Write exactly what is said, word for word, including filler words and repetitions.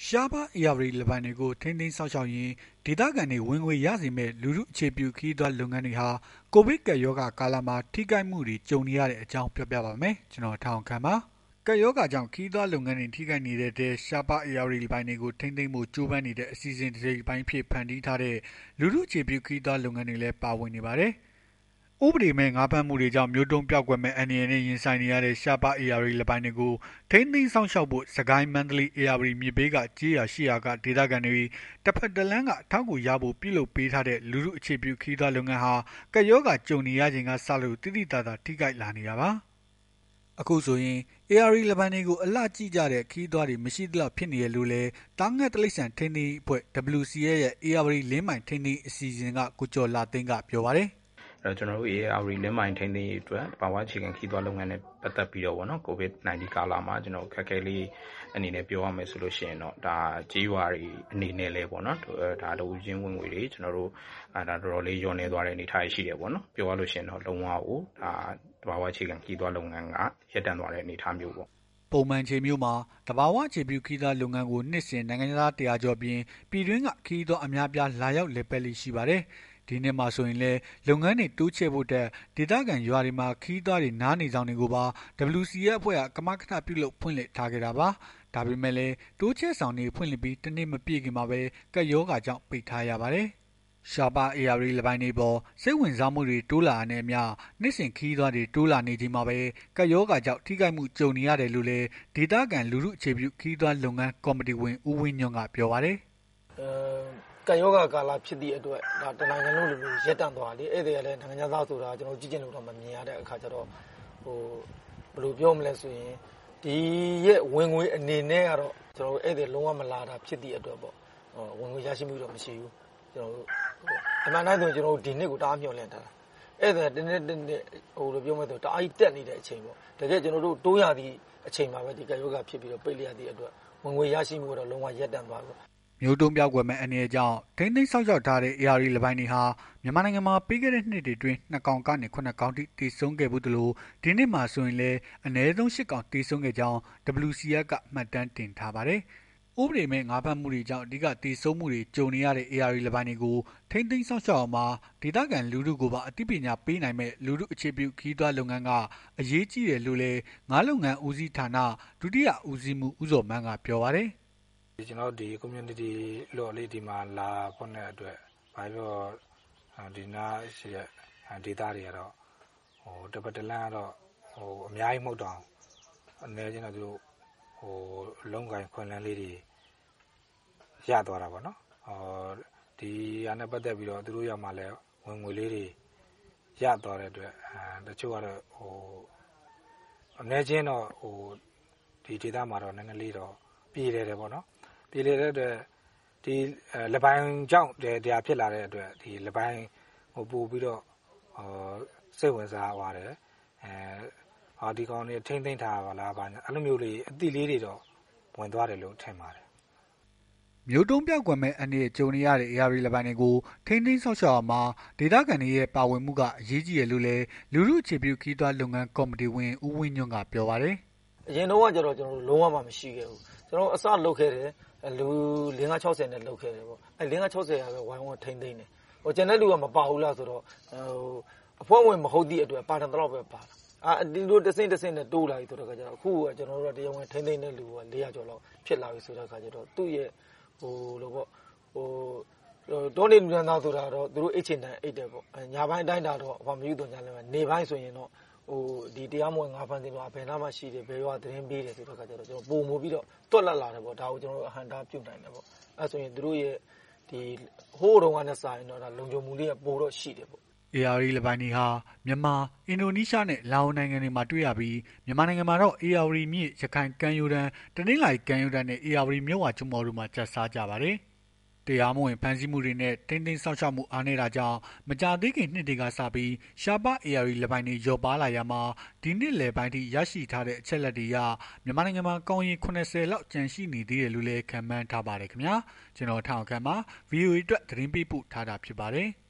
ရှားပါး ဧရာဝတီလပိုင်တွေကို ထိန်းသိမ်းစောင့်ရှောက်ရင်း ဒေသခံတွေဝင်ငွေရစေမယ့် လူထုအခြေပြုခရီးသွားလုပ်ငန်းတွေဟာ ကိုဗစ်ကပ်ရောဂါကာလမှာ ထိခိုက်မှုတွေကြုံနေရတဲ့အကြောင်းပြောပြပါမယ်။ ကျွန်တော်ထောင်ခမ်းပါ။ ကပ်ရောဂါကြောင့်ခရီးသွားလုပ်ငန်းတွေထိခိုက်နေတဲ့တဲ့ရှားပါးဧရာဝတီလပိုင်တွေကိုထိန်းသိမ်းဖို့ကြိုးပမ်းနေတဲ့အစီအစဉ်တစ်စိတ်ပိုင်းဖြစ်ဖန်တီးထားတဲ့လူထုအခြေပြုခရီးသွားလုပ်ငန်းတွေလည်းပါဝင်နေပါတယ်။ ဥပဒေမဲ့ငါးဖမ်းမှုတွေကြောင့်မျိုးတုံးပျောက်ကွယ်မဲ့အန္တရာယ်နဲ့ရင်ဆိုင်နေရတဲ့ရှားပါးဧရာဝတီလပိုင်တွေကိုထိန်းသိမ်းစောင့်ရှောက်ဖို့စစ်ကိုင်းမန္တလေးဧရာဝတီမြစ်ဘေးကကြေးရွာရှေ့ရွာကဒေသခံတွေတစ်ဖက်တစ်လမ်းကအထောက်အကူရဖို့ပြုလုပ်ပေးထားတဲ့လူထုအခြေပြုခရီးသွားလုပ်ငန်းဟာကပ်ရောဂါကြုံနေရချိန်ကစလို့တိတိတသာထိခိုက်လာနေတာပါ။အခုဆိုရင်ဧရာဝတီလပိုင်တွေကိုအလှကြည့်ကြတဲ့ခရီးသွားတွေမရှိသလောက်ဖြစ်နေရလို့လဲတားငှက်တိရစ္ဆာန်ထိန်းသိမ်းရေးအဖွဲ့ ဒဘလယူ စီ အေ ရဲ့ဧရာဝတီလင်းမိုင်ထိန်းသိမ်းရေးအစီအစဉ်ကကိုကျော်လာသိန်းကပြောပါတယ်။အဲကျွန်တော်တို့ရေအာဝတီလင်းမိုင်ထိန်းသိမ်းရေးအတွက်ဘာဝအခြေခံခီးသွွားလုပ်ငန်းနဲ့ပတ်သက်ပြီးတော့ဗောနော်ကိုဗစ်နာင်းတီးကာလမှာကျွန်တော်ခက်ခဲလေးအနေနဲ့ပြောရမယ်ဆိုလို့ရှိရင်တော့ဒါကြေးရွာတွေအနေနဲ့လဲပေါ့နော်ဒါတဝူချင်းဝင်ငွေတွေကျွန်တော်တို့အဲဒါတော်တော်လေးညှော်နေသွားတဲ့အနေထားရှိတယ်ပေါ့နော်ပြောရလို့ရှိရင်တော့လုံးဝကိုဒါဘာဝအခြေခံခီးသွွားလုပ်ငန်းကရပ်တန့်သွားတဲ့အနေထားမျိုးပေါ့ပုံမှန်ချိန်မျိုးမှာတဘာဝအခြေပြုခီးသားလုပ်ငန်းကိုနှစ်စဉ်နိုင်ငံသားတရာကျော်ပြင်ပြည်တွင်းကခီးသွွားအများပြားလာရောက်လည်ပတ်လေးရှိပါတယ်။ဒီနှစ်မှာဆိုရင်လည်းလုပ်ငန်းတွေတိုးချဲ့ဖို့တက်ဒေသခံရွာတွေမှာခီးသွွားတွေနားနေဆောင်တွေကိုပါ ဒဘလယူ စီ အေ အဖွဲ့ကကမကထပြုလုပ်ဖွင့်လှစ်ထားခဲ့တာပါ။ဒါပေမဲ့လည်းတိုးချဲ့ဆောင်တွေဖွင့်လှစ်ပြီးတနှစ်မပြည့်ခင်မှာပဲကပ်ရောဂါကြောင့်ပိတ်ထားရပါတယ်။ရှားပါးဧရာဝတီလပိုင်တွေပေါ်စိတ်ဝင်စားမှုတွေတိုးလာတဲ့မျှနှစ်စဉ်ခီးသွွားတွေတိုးလာနေချိန်မှာပဲကပ်ရောဂါကြောင့်ထိခိုက်မှုကြုံနေရတယ်လို့လည်းဒေသခံလူထုအခြေပြုခီးသွွားလုပ်ငန်းကော်မတီဝင်ဦးဝင်းညွန့်ကပြောပါတယ်။အဲကံယောဂကာလဖြစ်သည့်အတွက်ဒါတနိုင်ငံလုံးလိုလိုရက်တန့်သွားလေအဲ့ဒီကလည်းနိုင်ငံသားဆိုတာကျွန်တော်ကြည့်ကျင်လို့တော့မမြင်ရတဲ့အခါကျတော့ဟိုဘယ်လိုပြောမလဲဆိုရင်ဒီရဲ့ဝင်ငွေအနေနဲ့ကတော့ကျွန်တော်အဲ့ဒီလုံးဝမလာတာဖြစ်သည့်အတွက်ပေါ့ဝင်ငွေရရှိမှုတော့မရှိဘူးကျွန်တော်တို့အမှန်တိုင်းဆိုကျွန်တော်တို့ဒီနှစ်ကိုတအားမျှော်လင့်ထားတာအဲ့ဒါတနေ့တနေ့ဟိုလိုပြောမယ်ဆိုတအားကြီးတက်နေတဲ့အချိန်ပေါ့တကယ်ကျွန်တော်တို့တိုးရသည့်အချိန်မှာပဲဒီကံယောဂဖြစ်ပြီးတော့ပိတ်လျက်သည့်အတွက်ဝင်ငွေရရှိမှုတော့လုံးဝရက်တန့်သွားပြီမျိုးတုံးပြောက်ွယ်မဲ့အနေအကြောင်းထိန်းသိမ်းဆောက်ရှောက်ထားတဲ့ အေ အာ ရီ လပိုင်တွေဟာမြန်မာနိုင်ငံမှာပြီးခဲ့တဲ့နှစ်တွေအတွင်းနှစ်ကောင်ကနေခုနှစ်ကောင်ထိတည်ဆုံးခဲ့ဘူးသလိုဒီနှစ်မှာဆိုရင်လည်းအနည်းဆုံးရှစ်ကောင်တည်ဆုံးခဲ့ကြောင်း ဒဘလယူ စီ အေ ကမှတ်တမ်းတင်ထားပါတယ်။ဥပဒေမဲ့ငါးဖမ်းမှုတွေကြောင့်အဓိကတည်ဆုံးမှုတွေကြုံနေရတဲ့ အေ အာ ရီ လပိုင်တွေကိုထိန်းသိမ်းဆောက်ရှောက်အောင်မှာဒေသခံလူထုကိုပါအသိပညာပေးနိုင်မဲ့လူထုအခြေပြုခီးသွွားလုပ်ငန်းကအရေးကြီးတယ်လို့လည်းငါးလုပ်ငန်းဦးစီးဌာနဒုတိယဦးစီးမှုဦးစော်မန်းကပြောပါတယ်။ကျွန်တော်ဒီ community လော်လေးဒီမှာလာဖို့တဲ့အတွက်ဘာလို့ဒီနာရှိတဲ့ဒေတာတွေကတော့ဟိုတပတ်တလန်းကတော့ဟိုအများကြီးမဟုတ်တော့အနေချင်းတော့သူတို့ဟိုလုံးကိုင်ခွန်လန်းလေးတွေရသွားတာပေါ့နော်ဟောဒီအားနဲ့ပတ်သက်ပြီးတော့သူတို့ရောက်မှလည်းဝင်ငွေလေးတွေရသွားတဲ့အတွက်အဲတချို့ကတော့ဟိုအနေချင်းတော့ဟိုဒီဒေတာမှာတော့နည်းနည်းလေးတော့ပြည်တယ်တယ်ပေါ့နော်ပြည်လေတဲ့အတွက်ဒီလပိုင်းကြောင့်တရားဖြစ်လာတဲ့အတွက်ဒီလပိုင်းဟိုပို့ပြီးတော့ဟောစိတ်ဝင်စားသွားတယ်အဲဟောဒီကောင်တွေထိမ့်သိမ့်ထားပါလားဘာအဲ့လိုမျိုးလေးအတိလေးတွေတော့ဝင်သွားတယ်လို့ထင်ပါတယ်မျိုးတုံးပြောက်ကွယ်မဲ့အနေနဲ့ကြုံနေရတဲ့ အေ အာ ရီ လပိုင်တွေကိုထိန်းသိမ်းဆောက်ရှောက်အောင်မှာဒေသခံတွေရဲ့ပါဝင်မှုကအရေးကြီးတယ်လို့လည်းလူထုအခြေပြုခီးသွွားလုပ်ငန်းကော်မတီဝင်ဦးဝင်းညွန့်ကပြောပါတယ်။အရင်တော့ကကျတော့ကျွန်တော်တို့လုံးဝမှမရှိခဲ့ဘူးကျွန်တော်အစလုပ်ခဲ့တယ်လူလေးငါးခြောက်ဆယ်နဲ့လုပ်ခဲ့တယ်ပေါ့အဲလေးငါးခြောက်ဆယ်ကပဲဝိုင်းဝန်းထိန်းသိမ်းတယ်ဟိုကျန်တဲ့လူကမပါဘူးလားဆိုတော့ဟိုအဖွဲ့ဝင်မဟုတ်သည့်အတွက်ပါတန်တော့ပဲပါတာအာဒီလိုတစင်းတစင်းနဲ့တိုးလာပြီဆိုတော့ကကျတော့အခုကကျွန်တော်တို့ကတရားဝင်ထိန်းသိမ်းတဲ့လူကလေးရာကျော်လောက်ဖြစ်လာပြီဆိုတော့ကကျတော့သူ့ရဲ့ဟိုလိုပေါ့ဟိုတောနေလူတန်းသားဆိုတာတော့သူတို့အိတ်ချင်တယ်အိတ်တယ်ပေါ့ညာပိုင်းအတိုင်းတာတော့ဘာမယူတော့ညာလဲနေပိုင်းဆိုရင်တော့ဟိုဒီတရားမဝင်ငါးဖမ်းတင်တော့ဘယ်နာမှရှိတယ်ဘယ်ရွာသတင်းပေးတယ်ဆိုတော့ကကျတော့ကျွန်တော်ပုံမို့ပြီးတော့တွက်လက်လာတယ်ပေါ့ဒါကိုကျွန်တော်တို့အဟန်တာပြုတ်နိုင်တယ်ပေါ့အဲဆိုရင်သူတို့ရဲ့ဒီဟိုးတုန်းကနဲ့စာရင်တော့ဒါလုံခြုံမှုလေးကပိုတော့ရှိတယ်ပေါ့အေ အာ ရီ လပိုင်တွေဟာမြန်မာအင်ဒိုနီးရှားနဲ့လာအိုနိုင်ငံတွေမှာတွေ့ရပြီးမြန်မာနိုင်ငံမှာတော့အေ အာ ရီ မြစ်ရခိုင်ကမ်းရိုးတန်းတနင်္လာရီကမ်းရိုးတန်းနဲ့အေ အာ ရီ မြစ်ဝကျွန်းပေါ်တို့မှာကျက်စားကြပါတယ်တရားမဝင်ဖမ်းဆီးမှုတွေနဲ့တင်းတင်းဆောက်ရှောက်မှုအားနေတာကြောင့်မကြသေးခင်နှစ်တွေကစပြီးရှားပါအေ အာ ရီ လပိုင်တွေရော့ပါလာရမှာဒီနှစ်လယ်ပိုင်းထိရရှိထားတဲ့အချက်လက်တွေအရမြန်မာနိုင်ငံမှာကောင်းရင်ခုနှစ်ဆယ်လောက်ကျန်ရှိနေသေးတယ်လို့လည်းခန့်မှန်းထားပါတယ်ခင်ဗျာကျွန်တော်ထောင်ခန့်မှာ ဗီအိုအေ အတွက်သတင်းပေးပို့ထားတာဖြစ်ပါတယ်